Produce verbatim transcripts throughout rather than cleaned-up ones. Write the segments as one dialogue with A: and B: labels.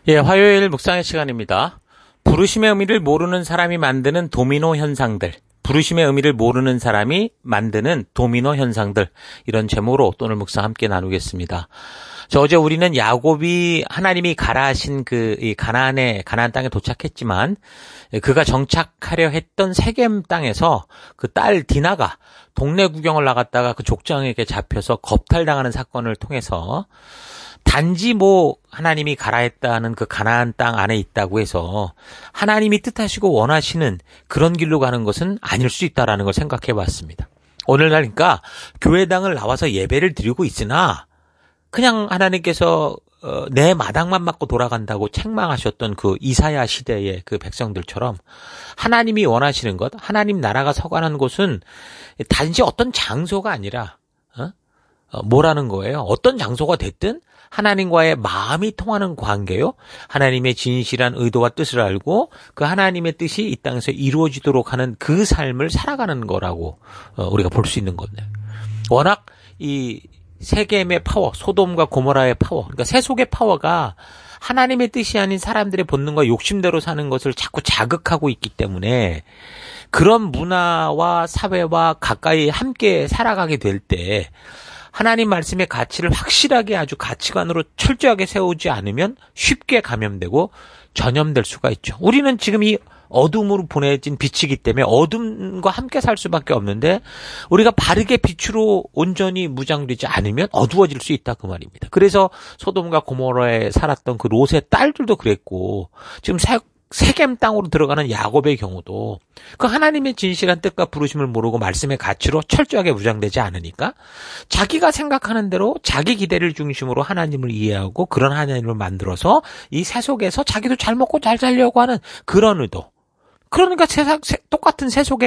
A: 예, 화요일 묵상의 시간입니다. 부르심의 의미를 모르는 사람이 만드는 도미노 현상들. 부르심의 의미를 모르는 사람이 만드는 도미노 현상들. 이런 제목으로 오늘 묵상 함께 나누겠습니다. 저 어제 우리는 야곱이 하나님이 가라 하신 그 이 가나안에 가나안 땅에 도착했지만 그가 정착하려 했던 세겜 땅에서 그 딸 디나가 동네 구경을 나갔다가 그 족장에게 잡혀서 겁탈당하는 사건을 통해서 단지 뭐 하나님이 가라 했다는 그 가나안 땅 안에 있다고 해서 하나님이 뜻하시고 원하시는 그런 길로 가는 것은 아닐 수 있다라는 걸 생각해 봤습니다. 오늘날 그러니까 교회당을 나와서 예배를 드리고 있으나 그냥 하나님께서 어, 내 마당만 맞고 돌아간다고 책망하셨던 그 이사야 시대의 그 백성들처럼 하나님이 원하시는 것, 하나님 나라가 서관한 곳은 단지 어떤 장소가 아니라 어? 어, 뭐라는 거예요? 어떤 장소가 됐든 하나님과의 마음이 통하는 관계요. 하나님의 진실한 의도와 뜻을 알고 그 하나님의 뜻이 이 땅에서 이루어지도록 하는 그 삶을 살아가는 거라고 어, 우리가 볼 수 있는 거네요. 워낙 이 세겜의 파워, 소돔과 고모라의 파워, 그러니까 세속의 파워가 하나님의 뜻이 아닌 사람들의 본능과 욕심대로 사는 것을 자꾸 자극하고 있기 때문에 그런 문화와 사회와 가까이 함께 살아가게 될 때 하나님 말씀의 가치를 확실하게 아주 가치관으로 철저하게 세우지 않으면 쉽게 감염되고 전염될 수가 있죠. 우리는 지금 이 어둠으로 보내진 빛이기 때문에 어둠과 함께 살 수밖에 없는데 우리가 바르게 빛으로 온전히 무장되지 않으면 어두워질 수 있다 그 말입니다. 그래서 소돔과 고모라에 살았던 그 롯의 딸들도 그랬고 지금 세, 세겜 땅으로 들어가는 야곱의 경우도 그 하나님의 진실한 뜻과 부르심을 모르고 말씀의 가치로 철저하게 무장되지 않으니까 자기가 생각하는 대로 자기 기대를 중심으로 하나님을 이해하고 그런 하나님을 만들어서 이 세속에서 자기도 잘 먹고 잘 살려고 하는 그런 의도. 그러니까 세상, 똑같은 세속의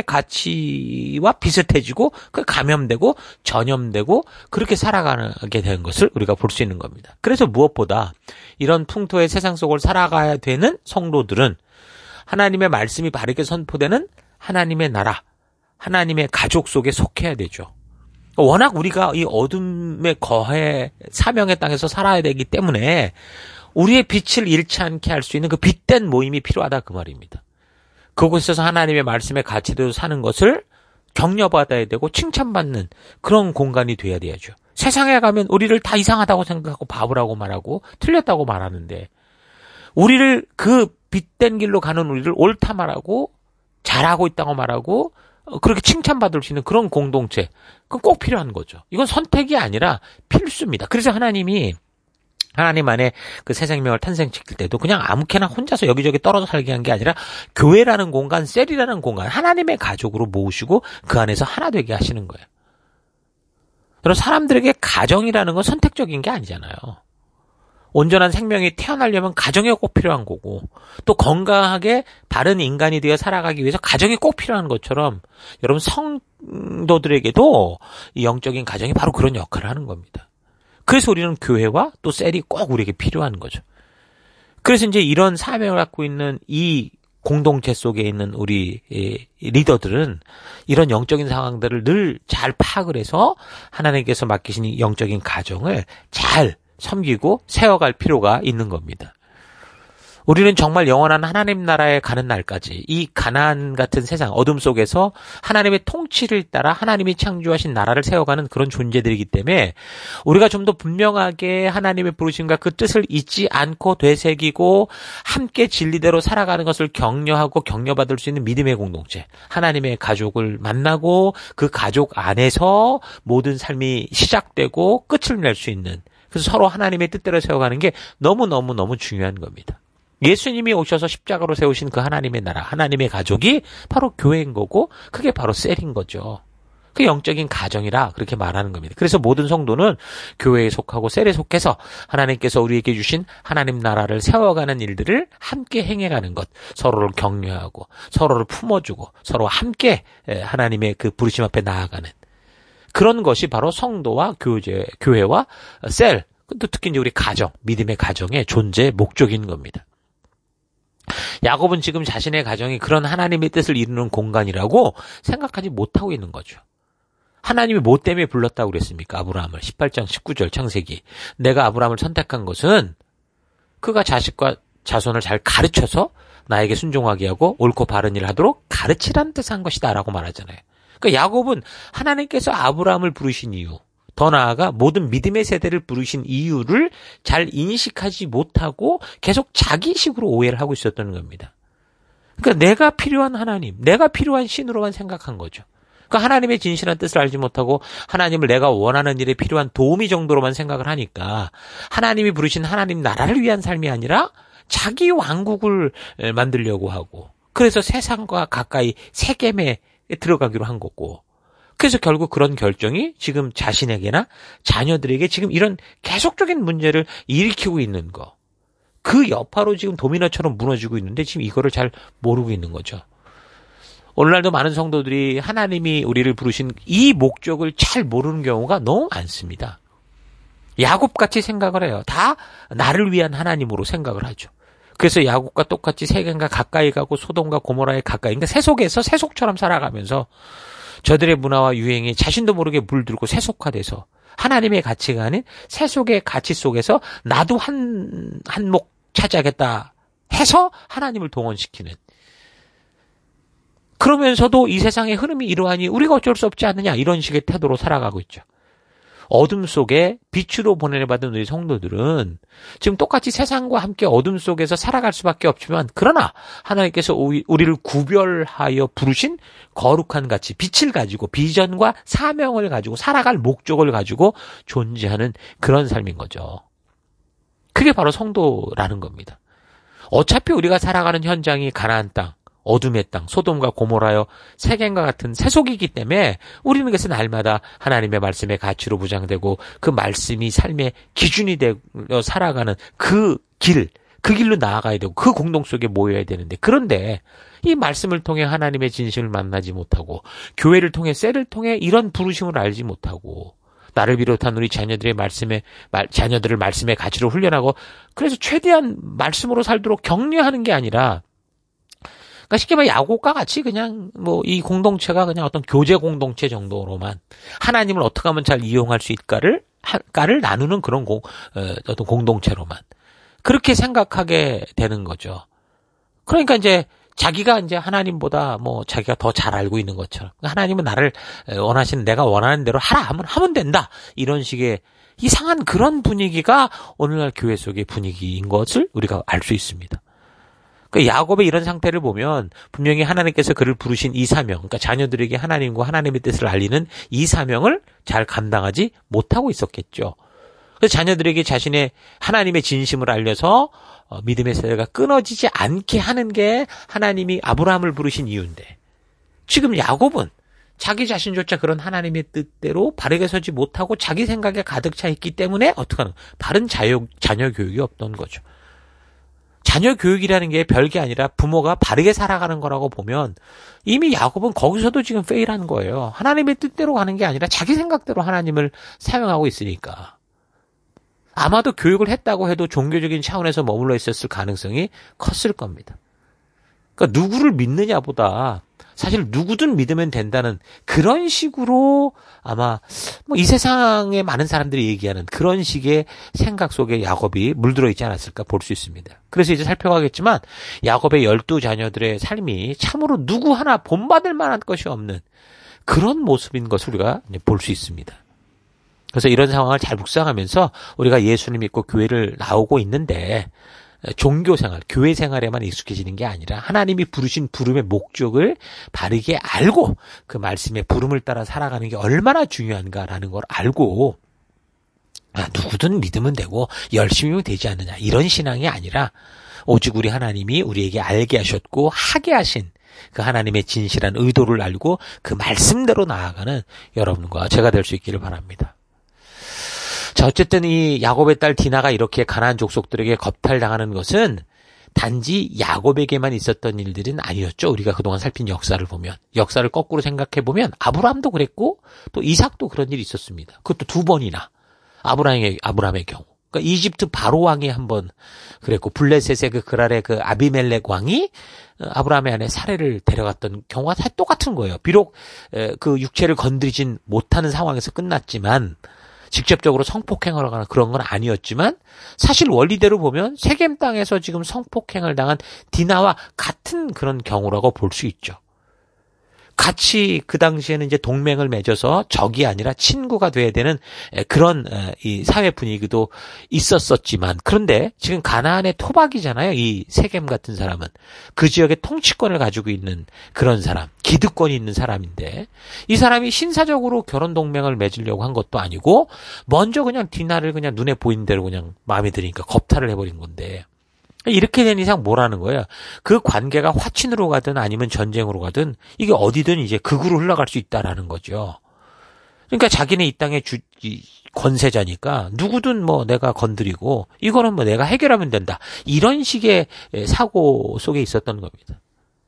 A: 가치와 비슷해지고 그 감염되고 전염되고 그렇게 살아가게 되는 것을 우리가 볼 수 있는 겁니다. 그래서 무엇보다 이런 풍토의 세상 속을 살아가야 되는 성도들은 하나님의 말씀이 바르게 선포되는 하나님의 나라, 하나님의 가족 속에 속해야 되죠. 워낙 우리가 이 어둠의 거해 사명의 땅에서 살아야 되기 때문에 우리의 빛을 잃지 않게 할 수 있는 그 빛된 모임이 필요하다 그 말입니다. 그곳에서 하나님의 말씀의 가치대로 사는 것을 격려받아야 되고 칭찬받는 그런 공간이 돼야 돼야죠. 세상에 가면 우리를 다 이상하다고 생각하고 바보라고 말하고 틀렸다고 말하는데 우리를 그 빛된 길로 가는 우리를 옳다 말하고 잘하고 있다고 말하고 그렇게 칭찬받을 수 있는 그런 공동체 그건 꼭 필요한 거죠. 이건 선택이 아니라 필수입니다. 그래서 하나님이 하나님 안에 그 새 생명을 탄생시킬 때도 그냥 아무렇게나 혼자서 여기저기 떨어져 살게 한 게 아니라 교회라는 공간, 셀이라는 공간, 하나님의 가족으로 모으시고 그 안에서 하나 되게 하시는 거예요. 여러분 사람들에게 가정이라는 건 선택적인 게 아니잖아요. 온전한 생명이 태어나려면 가정이 꼭 필요한 거고 또 건강하게 바른 인간이 되어 살아가기 위해서 가정이 꼭 필요한 것처럼 여러분 성도들에게도 이 영적인 가정이 바로 그런 역할을 하는 겁니다. 그래서 우리는 교회와 또 셀이 꼭 우리에게 필요한 거죠. 그래서 이제 이런 사명을 갖고 있는 이 공동체 속에 있는 우리 리더들은 이런 영적인 상황들을 늘 잘 파악을 해서 하나님께서 맡기신 이 영적인 가정을 잘 섬기고 세워갈 필요가 있는 겁니다. 우리는 정말 영원한 하나님 나라에 가는 날까지 이 가나안 같은 세상 어둠 속에서 하나님의 통치를 따라 하나님이 창조하신 나라를 세워가는 그런 존재들이기 때문에 우리가 좀 더 분명하게 하나님의 부르심과 그 뜻을 잊지 않고 되새기고 함께 진리대로 살아가는 것을 격려하고 격려받을 수 있는 믿음의 공동체, 하나님의 가족을 만나고 그 가족 안에서 모든 삶이 시작되고 끝을 낼 수 있는 그래서 서로 하나님의 뜻대로 세워가는 게 너무너무너무 중요한 겁니다. 예수님이 오셔서 십자가로 세우신 그 하나님의 나라, 하나님의 가족이 바로 교회인 거고 그게 바로 셀인 거죠. 그 영적인 가정이라 그렇게 말하는 겁니다. 그래서 모든 성도는 교회에 속하고 셀에 속해서 하나님께서 우리에게 주신 하나님 나라를 세워가는 일들을 함께 행해가는 것, 서로를 격려하고 서로를 품어주고 서로 함께 하나님의 그 부르심 앞에 나아가는 그런 것이 바로 성도와 교제, 교회와 셀, 또 특히 이제 우리 가정, 믿음의 가정의 존재의 목적인 겁니다. 야곱은 지금 자신의 가정이 그런 하나님의 뜻을 이루는 공간이라고 생각하지 못하고 있는 거죠. 하나님이 뭐 때문에 불렀다고 그랬습니까? 아브라함을. 십팔 장 십구 절 창세기. 내가 아브라함을 선택한 것은 그가 자식과 자손을 잘 가르쳐서 나에게 순종하게 하고 옳고 바른 일을 하도록 가르치라는 뜻한 것이다 라고 말하잖아요. 그러니까 야곱은 하나님께서 아브라함을 부르신 이유, 더 나아가 모든 믿음의 세대를 부르신 이유를 잘 인식하지 못하고 계속 자기식으로 오해를 하고 있었던 겁니다. 그러니까 내가 필요한 하나님, 내가 필요한 신으로만 생각한 거죠. 그러니까 하나님의 진실한 뜻을 알지 못하고 하나님을 내가 원하는 일에 필요한 도우미 정도로만 생각을 하니까 하나님이 부르신 하나님 나라를 위한 삶이 아니라 자기 왕국을 만들려고 하고, 그래서 세상과 가까이 세겜에 들어가기로 한 거고, 그래서 결국 그런 결정이 지금 자신에게나 자녀들에게 지금 이런 계속적인 문제를 일으키고 있는 거, 그 여파로 지금 도미노처럼 무너지고 있는데 지금 이거를 잘 모르고 있는 거죠. 오늘날도 많은 성도들이 하나님이 우리를 부르신 이 목적을 잘 모르는 경우가 너무 많습니다. 야곱같이 생각을 해요. 다 나를 위한 하나님으로 생각을 하죠. 그래서 야곱과 똑같이 세겜과 가까이 가고 소돔과 고모라에 가까이, 그러니까 세속에서 세속처럼 살아가면서 저들의 문화와 유행에 자신도 모르게 물들고 세속화돼서 하나님의 가치가 아닌 세속의 가치 속에서 나도 한, 한몫 차지하겠다 해서 하나님을 동원시키는, 그러면서도 이 세상의 흐름이 이러하니 우리가 어쩔 수 없지 않느냐, 이런 식의 태도로 살아가고 있죠. 어둠 속에 빛으로 보내받은 우리 성도들은 지금 똑같이 세상과 함께 어둠 속에서 살아갈 수밖에 없지만, 그러나 하나님께서 우리를 구별하여 부르신 거룩한 가치, 빛을 가지고 비전과 사명을 가지고 살아갈 목적을 가지고 존재하는 그런 삶인 거죠. 그게 바로 성도라는 겁니다. 어차피 우리가 살아가는 현장이 가나안 땅, 어둠의 땅, 소돔과 고모라여 세겜과 같은 세속이기 때문에 우리는 그래서 날마다 하나님의 말씀의 가치로 부장되고 그 말씀이 삶의 기준이 되어 살아가는 그 길, 그 길로 나아가야 되고 그 공동 속에 모여야 되는데, 그런데 이 말씀을 통해 하나님의 진심을 만나지 못하고 교회를 통해, 셀을 통해 이런 부르심을 알지 못하고 나를 비롯한 우리 자녀들의 말씀에, 자녀들을 말씀의 가치로 훈련하고, 그래서 최대한 말씀으로 살도록 격려하는 게 아니라, 그러니까 쉽게 말해 야곱과 같이 그냥 뭐 이 공동체가 그냥 어떤 교제 공동체 정도로만 하나님을 어떻게 하면 잘 이용할 수 있을까를 까를 나누는 그런 공, 어떤 공동체로만 그렇게 생각하게 되는 거죠. 그러니까 이제 자기가 이제 하나님보다 뭐 자기가 더 잘 알고 있는 것처럼, 하나님은 나를 원하시는, 내가 원하는 대로 하라 하면 하면 된다, 이런 식의 이상한 그런 분위기가 오늘날 교회 속의 분위기인 것을 우리가 알 수 있습니다. 그러니까 야곱의 이런 상태를 보면 분명히 하나님께서 그를 부르신 이 사명, 그러니까 자녀들에게 하나님과 하나님의 뜻을 알리는 이 사명을 잘 감당하지 못하고 있었겠죠. 그래서 자녀들에게 자신의 하나님의 진심을 알려서 믿음의 세대가 끊어지지 않게 하는 게 하나님이 아브라함을 부르신 이유인데, 지금 야곱은 자기 자신조차 그런 하나님의 뜻대로 바르게 서지 못하고 자기 생각에 가득 차 있기 때문에 어떻게 하는, 바른 자녀, 자녀 교육이 없던 거죠. 자녀 교육이라는 게 별게 아니라 부모가 바르게 살아가는 거라고 보면 이미 야곱은 거기서도 지금 페일한 거예요. 하나님의 뜻대로 가는 게 아니라 자기 생각대로 하나님을 사용하고 있으니까. 아마도 교육을 했다고 해도 종교적인 차원에서 머물러 있었을 가능성이 컸을 겁니다. 그러니까 누구를 믿느냐보다 사실 누구든 믿으면 된다는 그런 식으로 아마 뭐 이 세상에 많은 사람들이 얘기하는 그런 식의 생각 속에 야곱이 물들어 있지 않았을까 볼 수 있습니다. 그래서 이제 살펴가겠지만 야곱의 열두 자녀들의 삶이 참으로 누구 하나 본받을 만한 것이 없는 그런 모습인 것을 우리가 볼 수 있습니다. 그래서 이런 상황을 잘 묵상하면서 우리가 예수님 믿고 교회를 나오고 있는데 종교 생활, 교회 생활에만 익숙해지는 게 아니라 하나님이 부르신 부름의 목적을 바르게 알고 그 말씀의 부름을 따라 살아가는 게 얼마나 중요한가라는 걸 알고, 아, 누구든 믿으면 되고 열심히면 되지 않느냐, 이런 신앙이 아니라 오직 우리 하나님이 우리에게 알게 하셨고 하게 하신 그 하나님의 진실한 의도를 알고 그 말씀대로 나아가는 여러분과 제가 될 수 있기를 바랍니다. 자, 어쨌든 이 야곱의 딸 디나가 이렇게 가나안 족속들에게 겁탈당하는 것은 단지 야곱에게만 있었던 일들은 아니었죠. 우리가 그동안 살핀 역사를 보면, 역사를 거꾸로 생각해 보면 아브라함도 그랬고 또 이삭도 그런 일이 있었습니다. 그것도 두 번이나 아브라함의 아브라함의 경우. 그러니까 이집트 바로 왕이 한 번 그랬고, 블레셋의 그 그랄의 그 아비멜렉 왕이 아브라함의 아내 사례를 데려갔던 경우가 다 똑같은 거예요. 비록 그 육체를 건드리진 못하는 상황에서 끝났지만 직접적으로 성폭행을 하거나 그런 건 아니었지만 사실 원리대로 보면 세겜 땅에서 지금 성폭행을 당한 디나와 같은 그런 경우라고 볼 수 있죠. 같이 그 당시에는 이제 동맹을 맺어서 적이 아니라 친구가 돼야 되는 그런 이 사회 분위기도 있었었지만, 그런데 지금 가나안의 토박이잖아요. 이 세겜 같은 사람은 그 지역의 통치권을 가지고 있는 그런 사람, 기득권이 있는 사람인데, 이 사람이 신사적으로 결혼 동맹을 맺으려고 한 것도 아니고 먼저 그냥 디나를 그냥 눈에 보이는 대로 그냥 마음에 드니까 겁탈을 해버린 건데, 이렇게 된 이상 뭐라는 거예요? 그 관계가 화친으로 가든 아니면 전쟁으로 가든 이게 어디든 이제 극으로 흘러갈 수 있다라는 거죠. 그러니까 자기네 이 땅의 주, 이 권세자니까 누구든 뭐 내가 건드리고 이거는 뭐 내가 해결하면 된다. 이런 식의 사고 속에 있었던 겁니다.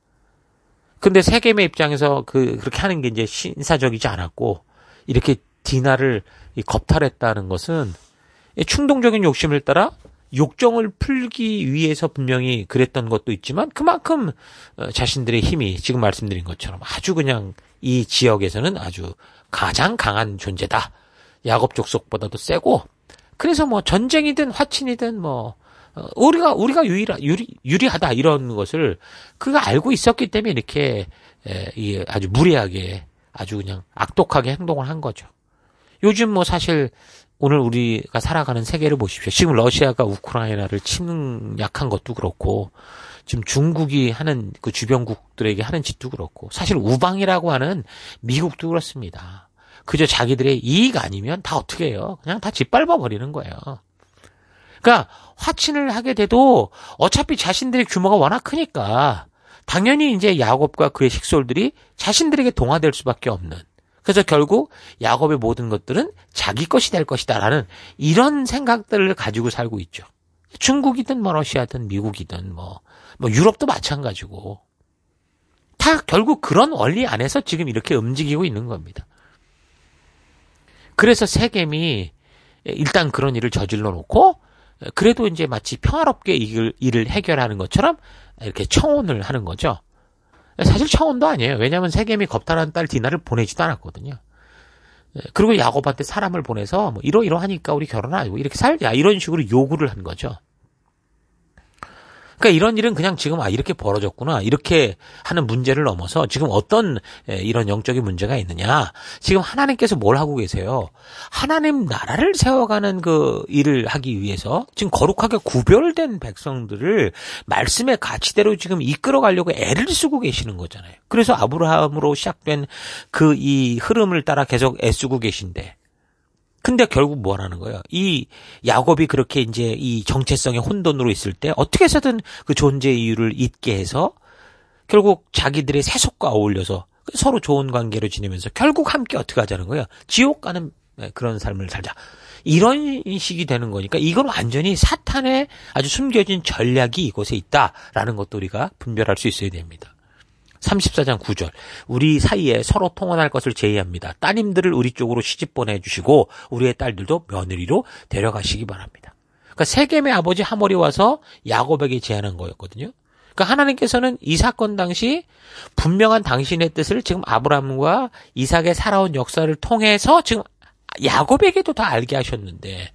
A: 근데 세겜의 입장에서 그, 그렇게 하는 게 이제 신사적이지 않았고, 이렇게 디나를 겁탈했다는 것은 충동적인 욕심을 따라 욕정을 풀기 위해서 분명히 그랬던 것도 있지만, 그만큼 자신들의 힘이 지금 말씀드린 것처럼 아주 그냥 이 지역에서는 아주 가장 강한 존재다. 야곱 족속보다도 세고, 그래서 뭐 전쟁이든 화친이든 뭐 우리가 우리가 유일하, 유리 유리하다 이런 것을 그가 알고 있었기 때문에 이렇게 에, 아주 무례하게 아주 그냥 악독하게 행동을 한 거죠. 요즘 뭐 사실 오늘 우리가 살아가는 세계를 보십시오. 지금 러시아가 우크라이나를 침략한 것도 그렇고, 지금 중국이 하는 그 주변국들에게 하는 짓도 그렇고, 사실 우방이라고 하는 미국도 그렇습니다. 그저 자기들의 이익 아니면 다 어떻게 해요? 그냥 다 짓밟아 버리는 거예요. 그러니까 화친을 하게 돼도 어차피 자신들의 규모가 워낙 크니까 당연히 이제 야곱과 그의 식솔들이 자신들에게 동화될 수밖에 없는, 그래서 결국 야곱의 모든 것들은 자기 것이 될 것이다라는 이런 생각들을 가지고 살고 있죠. 중국이든 뭐 러시아든 미국이든 뭐, 뭐 유럽도 마찬가지고 다 결국 그런 원리 안에서 지금 이렇게 움직이고 있는 겁니다. 그래서 세겜이 일단 그런 일을 저질러 놓고, 그래도 이제 마치 평화롭게 일을, 일을 해결하는 것처럼 이렇게 청혼을 하는 거죠. 사실 청혼도 아니에요. 왜냐하면 세겜이 겁탈한 딸 디나를 보내지도 않았거든요. 그리고 야곱한테 사람을 보내서 뭐 이러이러하니까 우리 결혼하고 이렇게 살자 이런 식으로 요구를 한 거죠. 그러니까 이런 일은 그냥 지금 아 이렇게 벌어졌구나 이렇게 하는 문제를 넘어서 지금 어떤 이런 영적인 문제가 있느냐. 지금 하나님께서 뭘 하고 계세요? 하나님 나라를 세워가는 그 일을 하기 위해서 지금 거룩하게 구별된 백성들을 말씀의 가치대로 지금 이끌어가려고 애를 쓰고 계시는 거잖아요. 그래서 아브라함으로 시작된 그 이 흐름을 따라 계속 애쓰고 계신데, 근데 결국 뭐 하는 거예요? 이 야곱이 그렇게 이제 이 정체성의 혼돈으로 있을 때 어떻게 해서든 그 존재 이유를 잊게 해서 결국 자기들의 세속과 어울려서 서로 좋은 관계로 지내면서 결국 함께 어떻게 하자는 거예요? 지옥 가는 그런 삶을 살자. 이런 식이 되는 거니까 이건 완전히 사탄의 아주 숨겨진 전략이 이곳에 있다라는 것도 우리가 분별할 수 있어야 됩니다. 삼십사 장 구 절 우리 사이에 서로 통혼할 것을 제의합니다. 따님들을 우리 쪽으로 시집 보내주시고 우리의 딸들도 며느리로 데려가시기 바랍니다. 그러니까 세겜의 아버지 하몰이 와서 야곱에게 제안한 거였거든요. 그러니까 하나님께서는 이 사건 당시 분명한 당신의 뜻을 지금 아브라함과 이삭의 살아온 역사를 통해서 지금 야곱에게도 다 알게 하셨는데,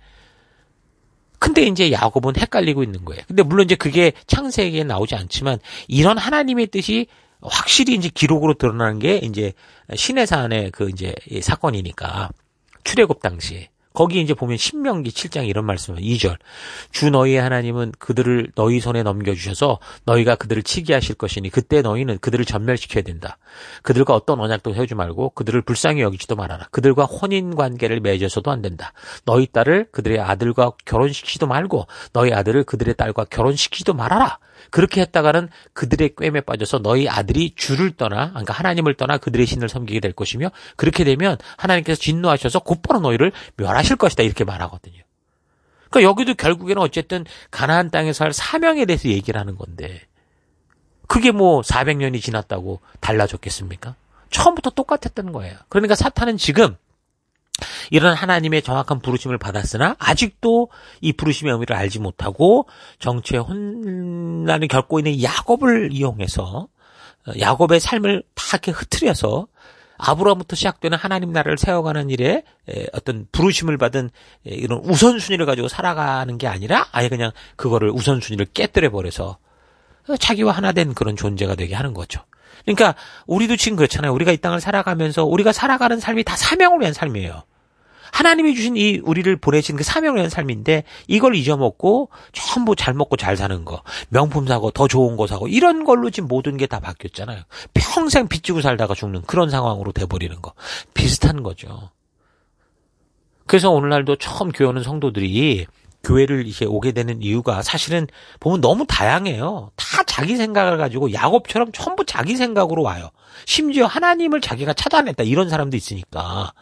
A: 근데 이제 야곱은 헷갈리고 있는 거예요. 근데 물론 이제 그게 창세기에 나오지 않지만 이런 하나님의 뜻이 확실히 이제 기록으로 드러나는 게 이제 시내산의 그 이제 사건이니까 출애굽 당시에 거기 이제 보면 신명기 칠 장 이런 말씀을 이 절 주 너희의 하나님은 그들을 너희 손에 넘겨주셔서 너희가 그들을 치게 하실 것이니 그때 너희는 그들을 전멸시켜야 된다. 그들과 어떤 언약도 세우지 말고 그들을 불쌍히 여기지도 말아라. 그들과 혼인관계를 맺어서도 안 된다. 너희 딸을 그들의 아들과 결혼시키지도 말고 너희 아들을 그들의 딸과 결혼시키지도 말아라. 그렇게 했다가는 그들의 꿰매 빠져서 너희 아들이 주를 떠나, 그러니까 하나님을 떠나 그들의 신을 섬기게 될 것이며 그렇게 되면 하나님께서 진노하셔서 곧바로 너희를 멸하실 것이다. 이렇게 말하거든요. 그러니까 여기도 결국에는 어쨌든 가나안 땅에서 할 사명에 대해서 얘기를 하는 건데, 그게 뭐 사백 년이 지났다고 달라졌겠습니까? 처음부터 똑같았던 거예요. 그러니까 사탄은 지금 이런 하나님의 정확한 부르심을 받았으나 아직도 이 부르심의 의미를 알지 못하고 정치의 혼란을 겪고 있는 야곱을 이용해서 야곱의 삶을 다 이렇게 흐트려서 아브라함부터 시작되는 하나님 나라를 세워가는 일에 어떤 부르심을 받은 이런 우선순위를 가지고 살아가는 게 아니라 아예 그냥 그거를 우선순위를 깨뜨려 버려서 자기와 하나 된 그런 존재가 되게 하는 거죠. 그러니까 우리도 지금 그렇잖아요. 우리가 이 땅을 살아가면서 우리가 살아가는 삶이 다 사명을 위한 삶이에요. 하나님이 주신 이 우리를 보내신 그 사명을 위한 삶인데 이걸 잊어먹고 전부 잘 먹고 잘 사는 거, 명품 사고 더 좋은 거 사고 이런 걸로 지금 모든 게 다 바뀌었잖아요. 평생 빚지고 살다가 죽는 그런 상황으로 돼버리는 거. 비슷한 거죠. 그래서 오늘날도 처음 교회 오는 성도들이 교회를 이제 오게 되는 이유가 사실은 보면 너무 다양해요. 다 자기 생각을 가지고 야곱처럼 전부 자기 생각으로 와요. 심지어 하나님을 자기가 차단했다 이런 사람도 있으니까.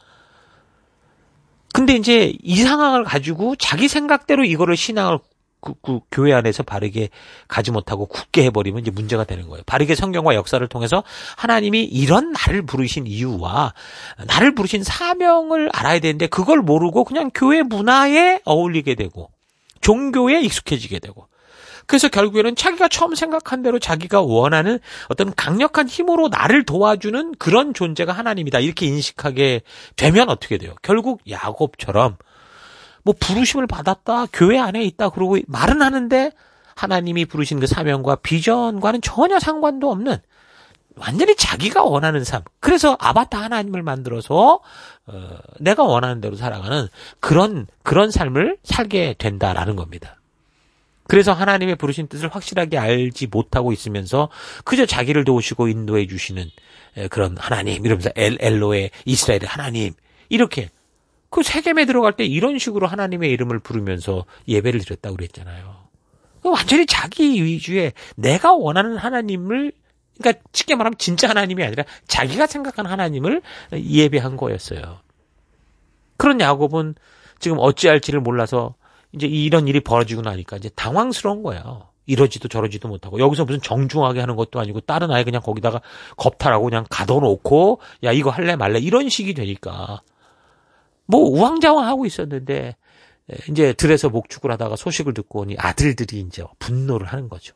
A: 근데 이제 이 상황을 가지고 자기 생각대로 이거를 신앙을 그, 그 교회 안에서 바르게 가지 못하고 굳게 해버리면 이제 문제가 되는 거예요. 바르게 성경과 역사를 통해서 하나님이 이런 나를 부르신 이유와 나를 부르신 사명을 알아야 되는데 그걸 모르고 그냥 교회 문화에 어울리게 되고 종교에 익숙해지게 되고 그래서 결국에는 자기가 처음 생각한 대로 자기가 원하는 어떤 강력한 힘으로 나를 도와주는 그런 존재가 하나님이다. 이렇게 인식하게 되면 어떻게 돼요? 결국 야곱처럼 뭐 부르심을 받았다. 교회 안에 있다. 그러고 말은 하는데 하나님이 부르신 그 사명과 비전과는 전혀 상관도 없는 완전히 자기가 원하는 삶. 그래서 아바타 하나님을 만들어서 어, 내가 원하는 대로 살아가는 그런 그런 삶을 살게 된다라는 겁니다. 그래서 하나님의 부르신 뜻을 확실하게 알지 못하고 있으면서 그저 자기를 도우시고 인도해 주시는 그런 하나님 이러면서 엘, 엘로의 이스라엘의 하나님 이렇게 그 세겜에 들어갈 때 이런 식으로 하나님의 이름을 부르면서 예배를 드렸다고 그랬잖아요. 완전히 자기 위주의 내가 원하는 하나님을 그러니까 쉽게 말하면 진짜 하나님이 아니라 자기가 생각한 하나님을 예배한 거였어요. 그런 야곱은 지금 어찌할지를 몰라서 이제 이런 일이 벌어지고 나니까 이제 당황스러운 거예요. 이러지도 저러지도 못하고 여기서 무슨 정중하게 하는 것도 아니고 다른 아이 그냥 거기다가 겁탈하고 그냥 가둬놓고 야 이거 할래 말래 이런 식이 되니까 뭐 우왕좌왕하고 있었는데 이제 들에서 목축을 하다가 소식을 듣고 오니 아들들이 이제 분노를 하는 거죠.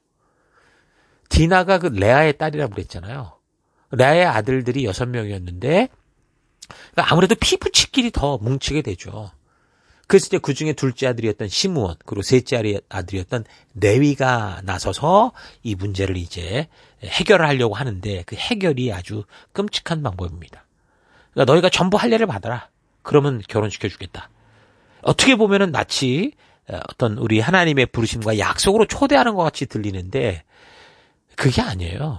A: 디나가 그 레아의 딸이라고 그랬잖아요. 레아의 아들들이 여섯 명이었는데 아무래도 피부치끼리 더 뭉치게 되죠. 그래서 이제 그 중에 둘째 아들이었던 시므온 그리고 셋째 아들이었던 레위가 나서서 이 문제를 이제 해결을 하려고 하는데 그 해결이 아주 끔찍한 방법입니다. 그러니까 너희가 전부 할례를 받아라. 그러면 결혼시켜 주겠다. 어떻게 보면은 마치 어떤 우리 하나님의 부르심과 약속으로 초대하는 것 같이 들리는데 그게 아니에요.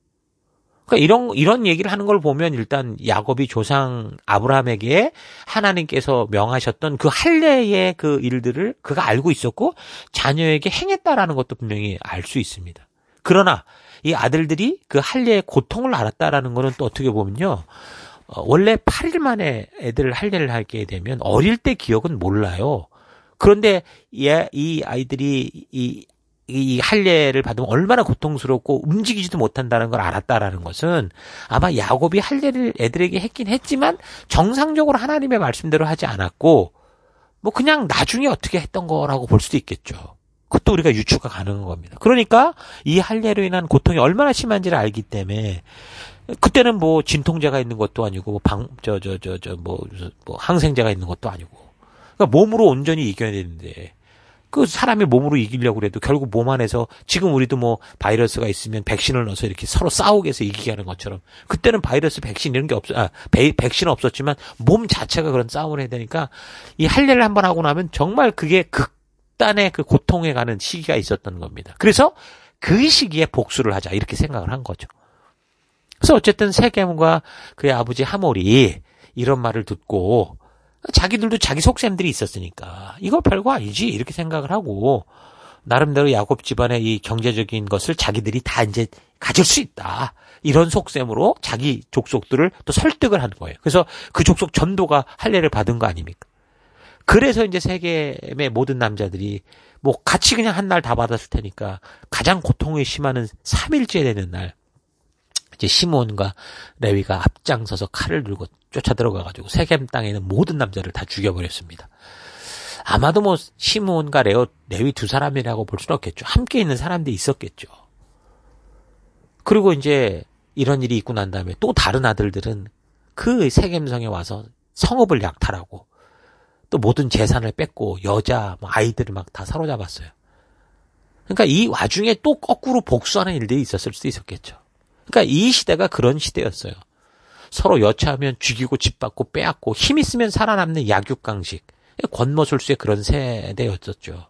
A: 그러니까 이런 이런 얘기를 하는 걸 보면 일단 야곱이 조상 아브라함에게 하나님께서 명하셨던 그 할례의 그 일들을 그가 알고 있었고 자녀에게 행했다라는 것도 분명히 알 수 있습니다. 그러나 이 아들들이 그 할례의 고통을 알았다라는 것은 또 어떻게 보면요. 어, 원래 팔 일 만에 애들 할례를 하게 되면 어릴 때 기억은 몰라요. 그런데 이, 이 아이들이 이 이 할례를 받으면 얼마나 고통스럽고 움직이지도 못한다는 걸 알았다라는 것은 아마 야곱이 할례를 애들에게 했긴 했지만 정상적으로 하나님의 말씀대로 하지 않았고 뭐 그냥 나중에 어떻게 했던 거라고 볼 수도 있겠죠. 그것도 우리가 유추가 가능한 겁니다. 그러니까 이 할례로 인한 고통이 얼마나 심한지를 알기 때문에 그때는 뭐 진통제가 있는 것도 아니고 방 저 저 저 저 뭐 뭐 항생제가 있는 것도 아니고 그러니까 몸으로 온전히 이겨야 되는데 그 사람이 몸으로 이기려고 그래도 결국 몸 안에서 지금 우리도 뭐 바이러스가 있으면 백신을 넣어서 이렇게 서로 싸우게 해서 이기게 하는 것처럼 그때는 바이러스 백신 이런 게 없어 아 베, 백신은 없었지만 몸 자체가 그런 싸움을 해야 되니까 이 할례를 한번 하고 나면 정말 그게 극단의 그 고통에 가는 시기가 있었던 겁니다. 그래서 그 시기에 복수를 하자 이렇게 생각을 한 거죠. 그래서 어쨌든 세겜과 그의 아버지 하몰이 이런 말을 듣고 자기들도 자기 속셈들이 있었으니까 이거 별거 아니지 이렇게 생각을 하고 나름대로 야곱 집안의 이 경제적인 것을 자기들이 다 이제 가질 수 있다 이런 속셈으로 자기 족속들을 또 설득을 하는 거예요. 그래서 그 족속 전도가 할례를 받은 거 아닙니까? 그래서 이제 세겜의 모든 남자들이 뭐 같이 그냥 한 날 다 받았을 테니까 가장 고통이 심한 삼 일째 되는 날 이제 시므온과 레위가 앞장서서 칼을 들고 쫓아 들어가가지고 세겜 땅에 있는 모든 남자를 다 죽여버렸습니다. 아마도 뭐 시므온과 레오, 레위 두 사람이라고 볼 수는 없겠죠. 함께 있는 사람들이 있었겠죠. 그리고 이제 이런 일이 있고 난 다음에 또 다른 아들들은 그 세겜성에 와서 성읍을 약탈하고 또 모든 재산을 뺏고 여자, 아이들을 막 다 사로잡았어요. 그러니까 이 와중에 또 거꾸로 복수하는 일들이 있었을 수도 있었겠죠. 그러니까 이 시대가 그런 시대였어요. 서로 여차하면 죽이고 짓밟고 빼앗고 힘 있으면 살아남는 약육강식, 권모술수의 그런 세대였었죠.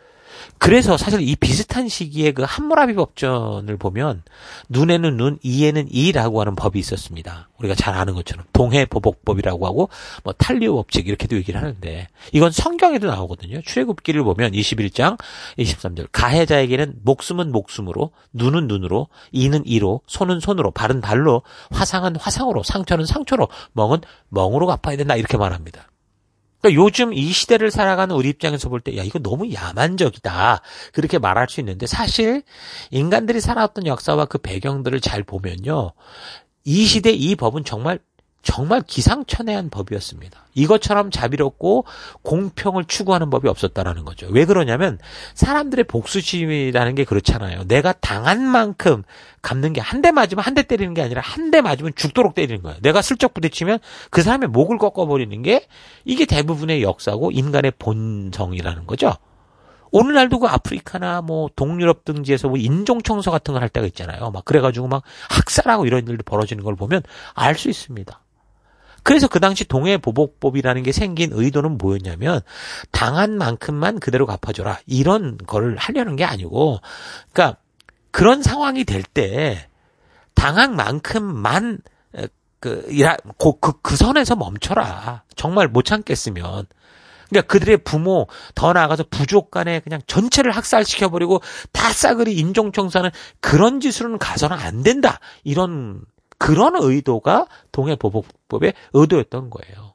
A: 그래서 사실 이 비슷한 시기에 그 함무라비 법전을 보면 눈에는 눈, 이에는 이라고 하는 법이 있었습니다. 우리가 잘 아는 것처럼 동해보복법이라고 하고 뭐 탄리오 법칙 이렇게도 얘기를 하는데 이건 성경에도 나오거든요. 출애굽기를 보면 이십일 장 이십삼 절 가해자에게는 목숨은 목숨으로, 눈은 눈으로, 이는 이로, 손은 손으로, 발은 발로, 화상은 화상으로, 상처는 상처로, 멍은 멍으로 갚아야 된다 이렇게 말합니다. 그러니까 요즘 이 시대를 살아가는 우리 입장에서 볼 때, 야, 이거 너무 야만적이다. 그렇게 말할 수 있는데, 사실, 인간들이 살아왔던 역사와 그 배경들을 잘 보면요. 이 시대 이 법은 정말, 정말 기상천외한 법이었습니다. 이것처럼 자비롭고 공평을 추구하는 법이 없었다라는 거죠. 왜 그러냐면, 사람들의 복수심이라는 게 그렇잖아요. 내가 당한 만큼 갚는 게 한 대 맞으면 한 대 때리는 게 아니라 한 대 맞으면 죽도록 때리는 거예요. 내가 슬쩍 부딪히면 그 사람의 목을 꺾어버리는 게 이게 대부분의 역사고 인간의 본성이라는 거죠. 오늘날도 그 아프리카나 뭐 동유럽 등지에서 뭐 인종청소 같은 걸 할 때가 있잖아요. 막 그래가지고 막 학살하고 이런 일도 벌어지는 걸 보면 알 수 있습니다. 그래서 그 당시 동해보복법이라는 게 생긴 의도는 뭐였냐면 당한 만큼만 그대로 갚아줘라 이런 걸 하려는 게 아니고, 그러니까 그런 상황이 될 때 당한 만큼만 그, 그, 그, 그 선에서 멈춰라. 정말 못 참겠으면. 그러니까 그들의 부모, 더 나아가서 부족 간에 그냥 전체를 학살시켜버리고 다 싸그리 인종청소하는 그런 짓으로는 가서는 안 된다. 이런 그런 의도가 동해보복법의 의도였던 거예요.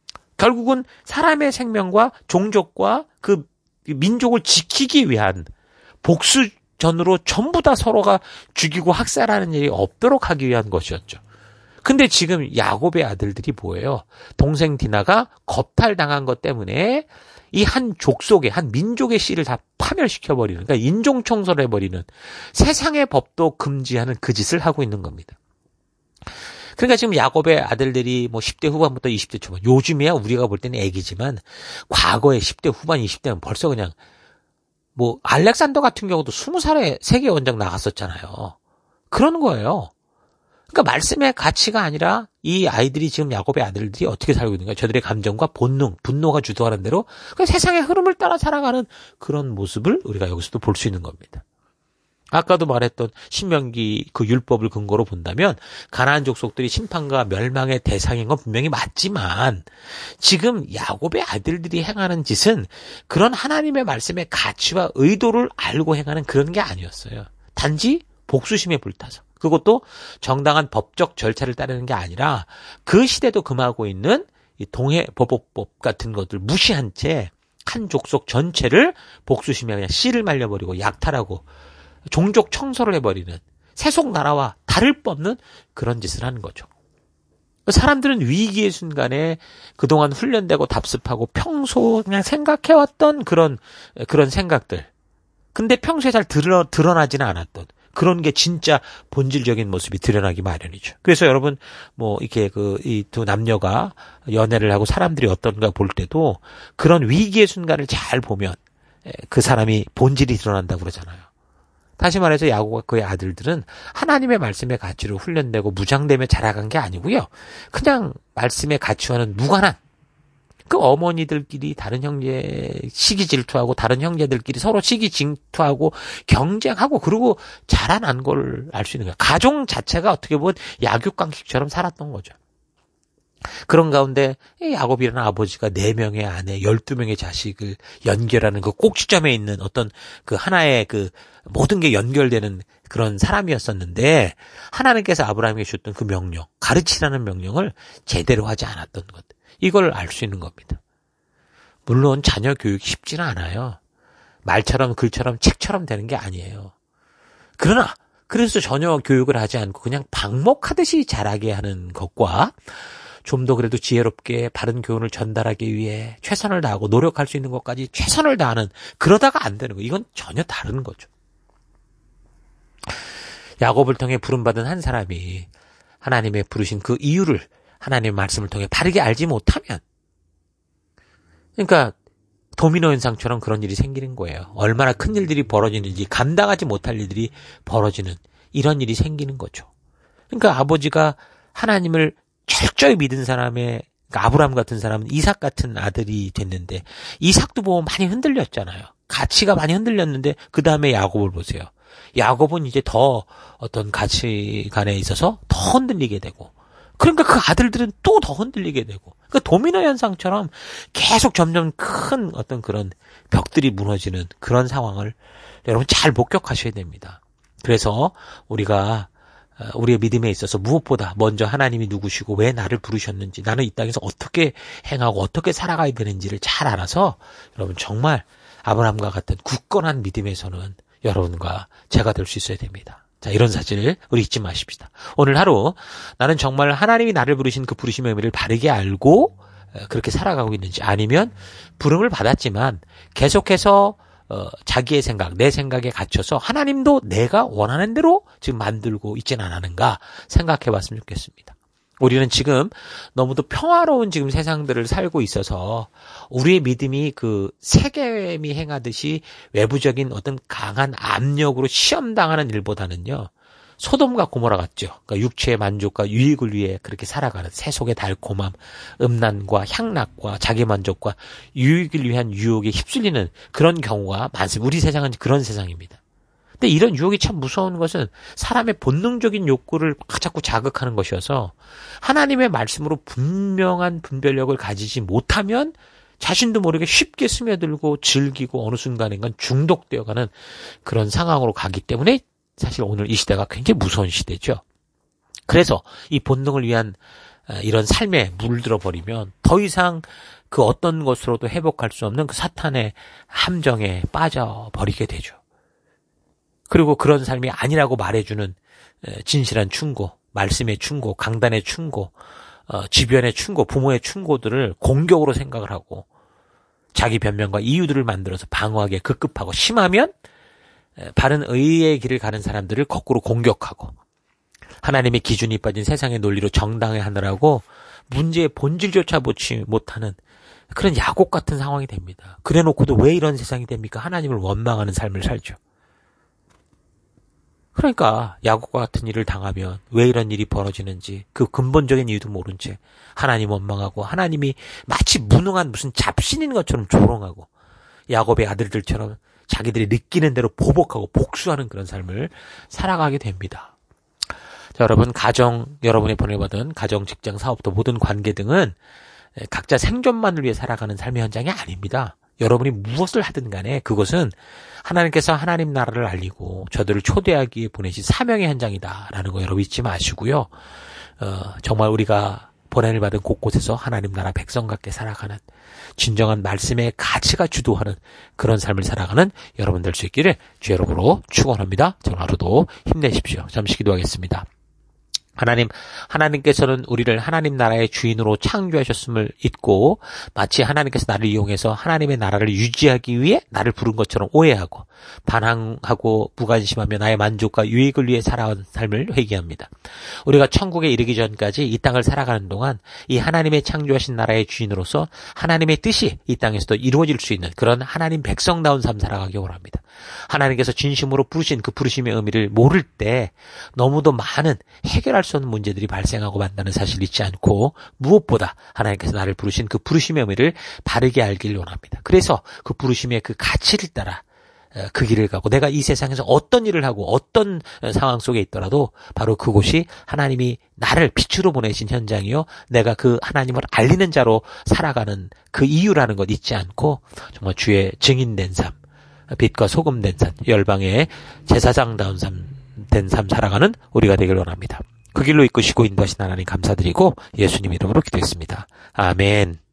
A: 결국은 사람의 생명과 종족과 그 민족을 지키기 위한 복수전으로 전부 다 서로가 죽이고 학살하는 일이 없도록 하기 위한 것이었죠. 근데 지금 야곱의 아들들이 뭐예요? 동생 디나가 겁탈당한 것 때문에 이 한 족속의, 한 민족의 씨를 다 파멸시켜버리는, 그러니까 인종청소를 해버리는 세상의 법도 금지하는 그 짓을 하고 있는 겁니다. 그러니까 지금 야곱의 아들들이 뭐 십 대 후반부터 이십 대 초반, 요즘이야 우리가 볼 때는 애기지만 과거에 십 대 후반, 이십 대는 벌써 그냥 뭐 알렉산더 같은 경우도 스무 살에 세계 원정 나갔었잖아요. 그런 거예요. 그러니까 말씀의 가치가 아니라 이 아이들이 지금 야곱의 아들들이 어떻게 살고 있는가, 저들의 감정과 본능, 분노가 주도하는 대로 세상의 흐름을 따라 살아가는 그런 모습을 우리가 여기서도 볼 수 있는 겁니다. 아까도 말했던 신명기 그 율법을 근거로 본다면 가나안 족속들이 심판과 멸망의 대상인 건 분명히 맞지만 지금 야곱의 아들들이 행하는 짓은 그런 하나님의 말씀의 가치와 의도를 알고 행하는 그런 게 아니었어요. 단지 복수심에 불타서, 그것도 정당한 법적 절차를 따르는 게 아니라 그 시대도 금하고 있는 이 동해보복법 같은 것들 무시한 채 한 족속 전체를 복수심에 그냥 씨를 말려버리고 약탈하고 종족 청소를 해버리는, 세속 나라와 다를 바 없는 그런 짓을 하는 거죠. 사람들은 위기의 순간에 그동안 훈련되고 답습하고 평소 그냥 생각해왔던 그런 그런 생각들, 근데 평소에 잘 드러, 드러나지는 않았던 그런 게 진짜 본질적인 모습이 드러나기 마련이죠. 그래서 여러분 뭐 이렇게 그 이 두 남녀가 연애를 하고 사람들이 어떤가 볼 때도 그런 위기의 순간을 잘 보면 그 사람이 본질이 드러난다고 그러잖아요. 다시 말해서 야곱과 그의 아들들은 하나님의 말씀의 가치로 훈련되고 무장되며 자라간 게 아니고요. 그냥 말씀의 가치와는 무관한 그 어머니들끼리 다른 형제 시기 질투하고 다른 형제들끼리 서로 시기 질투하고 경쟁하고 그러고 자라난 걸 알 수 있는 거예요. 가정 자체가 어떻게 보면 약육강식처럼 살았던 거죠. 그런 가운데 야곱이라는 아버지가 네 명의 아내, 열두 명의 자식을 연결하는 그 꼭지점에 있는 어떤 그 하나의 그 모든 게 연결되는 그런 사람이었었는데 하나님께서 아브라함에게 주셨던 그 명령, 가르치라는 명령을 제대로 하지 않았던 것. 이걸 알 수 있는 겁니다. 물론 자녀 교육이 쉽지는 않아요. 말처럼 글처럼 책처럼 되는 게 아니에요. 그러나 그래서 전혀 교육을 하지 않고 그냥 방목하듯이 자라게 하는 것과 좀 더 그래도 지혜롭게 바른 교훈을 전달하기 위해 최선을 다하고 노력할 수 있는 것까지 최선을 다하는, 그러다가 안 되는 거, 이건 전혀 다른 거죠. 야곱을 통해 부름받은 한 사람이 하나님의 부르신 그 이유를 하나님의 말씀을 통해 바르게 알지 못하면, 그러니까 도미노 현상처럼 그런 일이 생기는 거예요. 얼마나 큰 일들이 벌어지는지 감당하지 못할 일들이 벌어지는 이런 일이 생기는 거죠. 그러니까 아버지가 하나님을 철저히 믿은 사람의, 그러니까 아브라함 같은 사람은 이삭 같은 아들이 됐는데, 이삭도 보면 많이 흔들렸잖아요. 가치가 많이 흔들렸는데 그 다음에 야곱을 보세요. 야곱은 이제 더 어떤 가치관에 있어서 더 흔들리게 되고, 그러니까 그 아들들은 또 더 흔들리게 되고, 그러니까 도미노 현상처럼 계속 점점 큰 어떤 그런 벽들이 무너지는 그런 상황을 여러분 잘 목격하셔야 됩니다. 그래서 우리가 우리의 믿음에 있어서 무엇보다 먼저 하나님이 누구시고 왜 나를 부르셨는지, 나는 이 땅에서 어떻게 행하고 어떻게 살아가야 되는지를 잘 알아서 여러분 정말 아브라함과 같은 굳건한 믿음에서는 여러분과 제가 될 수 있어야 됩니다. 자, 이런 사실을 우리 잊지 마십시다. 오늘 하루 나는 정말 하나님이 나를 부르신 그 부르심의 의미를 바르게 알고 그렇게 살아가고 있는지, 아니면 부름을 받았지만 계속해서 어, 자기의 생각, 내 생각에 갇혀서 하나님도 내가 원하는 대로 지금 만들고 있지는 않았는가 생각해 봤으면 좋겠습니다. 우리는 지금 너무도 평화로운 지금 세상들을 살고 있어서 우리의 믿음이 그 세겜이 행하듯이 외부적인 어떤 강한 압력으로 시험당하는 일보다는요, 소돔과 고모라 같죠. 그러니까 육체의 만족과 유익을 위해 그렇게 살아가는 세속의 달콤함, 음란과 향락과 자기만족과 유익을 위한 유혹에 휩쓸리는 그런 경우가 많습니다. 우리 세상은 그런 세상입니다. 근데 이런 유혹이 참 무서운 것은 사람의 본능적인 욕구를 자꾸 자극하는 것이어서 하나님의 말씀으로 분명한 분별력을 가지지 못하면 자신도 모르게 쉽게 스며들고 즐기고 어느 순간인가 중독되어가는 그런 상황으로 가기 때문에 사실 오늘 이 시대가 굉장히 무서운 시대죠. 그래서 이 본능을 위한 이런 삶에 물들어 버리면 더 이상 그 어떤 것으로도 회복할 수 없는 그 사탄의 함정에 빠져버리게 되죠. 그리고 그런 삶이 아니라고 말해주는 진실한 충고, 말씀의 충고, 강단의 충고, 어, 주변의 충고, 부모의 충고들을 공격으로 생각을 하고 자기 변명과 이유들을 만들어서 방어하기에 급급하고, 심하면 바른 의의 길을 가는 사람들을 거꾸로 공격하고, 하나님의 기준이 빠진 세상의 논리로 정당해 하느라고 문제의 본질조차 보지 못하는 그런 야곱 같은 상황이 됩니다. 그래놓고도 왜 이런 세상이 됩니까? 하나님을 원망하는 삶을 살죠. 그러니까 야곱과 같은 일을 당하면 왜 이런 일이 벌어지는지 그 근본적인 이유도 모른 채 하나님 원망하고, 하나님이 마치 무능한 무슨 잡신인 것처럼 조롱하고, 야곱의 아들들처럼 자기들이 느끼는 대로 보복하고 복수하는 그런 삶을 살아가게 됩니다. 자, 여러분, 가정, 여러분이 보내받은 가정, 직장, 사업도 모든 관계 등은 각자 생존만을 위해 살아가는 삶의 현장이 아닙니다. 여러분이 무엇을 하든 간에 그것은 하나님께서 하나님 나라를 알리고 저들을 초대하기 위해 보내신 사명의 현장이다라는 거 여러분 잊지 마시고요. 어, 정말 우리가 보냄을 받은 곳곳에서 하나님 나라 백성답게 살아가는, 진정한 말씀의 가치가 주도하는 그런 삶을 살아가는 여러분 될 수 있기를 주 여러분으로 축원합니다. 오늘 하루도 힘내십시오. 잠시 기도하겠습니다. 하나님, 하나님께서는 우리를 하나님 나라의 주인으로 창조하셨음을 잊고 마치 하나님께서 나를 이용해서 하나님의 나라를 유지하기 위해 나를 부른 것처럼 오해하고 반항하고 무관심하며 나의 만족과 유익을 위해 살아온 삶을 회개합니다. 우리가 천국에 이르기 전까지 이 땅을 살아가는 동안 이 하나님의 창조하신 나라의 주인으로서 하나님의 뜻이 이 땅에서도 이루어질 수 있는 그런 하나님 백성다운 삶 살아가기 원합니다. 하나님께서 진심으로 부르신 그 부르심의 의미를 모를 때 너무도 많은 해결할 수 없는 문제들이 발생하고 만다는 사실을 잊지 않고, 무엇보다 하나님께서 나를 부르신 그 부르심의 의미를 바르게 알길 원합니다. 그래서 그 부르심의 그 가치를 따라 그 길을 가고, 내가 이 세상에서 어떤 일을 하고 어떤 상황 속에 있더라도 바로 그곳이 하나님이 나를 빛으로 보내신 현장이요, 내가 그 하나님을 알리는 자로 살아가는 그 이유라는 것 잊지 않고 정말 주의 증인된 삶, 빛과 소금 된 삶, 열방의 제사장다운 삶, 된 삶 살아가는 우리가 되길 원합니다. 그 길로 이끄시고 인도하신 하나님 감사드리고 예수님 이름으로 기도했습니다. 아멘.